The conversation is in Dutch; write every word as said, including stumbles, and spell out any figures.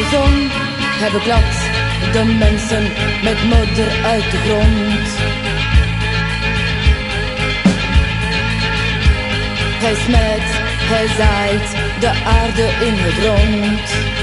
de zon, hij beklapt de mensen met modder uit de grond. Hij smet, hij zaait de aarde in het rond.